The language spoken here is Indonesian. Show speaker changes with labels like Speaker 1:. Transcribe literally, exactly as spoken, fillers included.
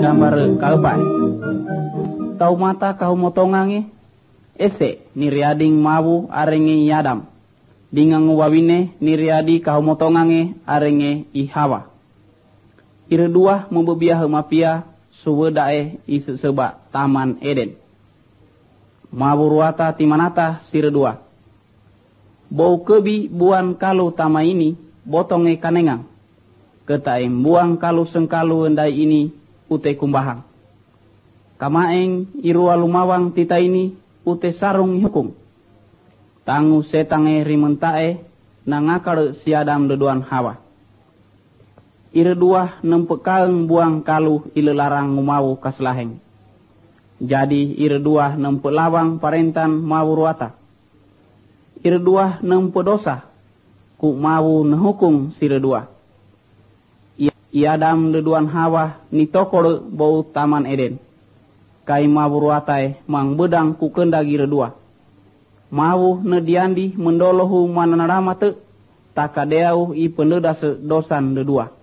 Speaker 1: gambar kaepan. Tau mata kau motongange ese niriading mawu arenge yadam. Dingang wawine niriadi kau motongange arenge ihawa. Ire dua membebiah mapia suwedae isu seba taman Eden. Maburuata timanata sire dua. Bau kebi buan kalu tama ini botonge kanengang. Ketaim buang kalu sengkalu endai ini ute kumbahang. Kamaeng irua lumawang tita ini ute sarung hukum. Tangu setange rimentae nangakar siadam deduan hawa. Ire dua nempekaeng buang kalu ilelarang ngumau kaslaheng. Jadi ire dua nempelawang parentan mau ruata. Ire dua nempedosa ku mau nehukum sire dua. Iadam deduan hawa ni tokor bau taman Eden. Kai mau ruatai mang bedang ku kendag ire dua. Mau nediandi mendolohu mananaramate takadeau i penedase dosan de dua.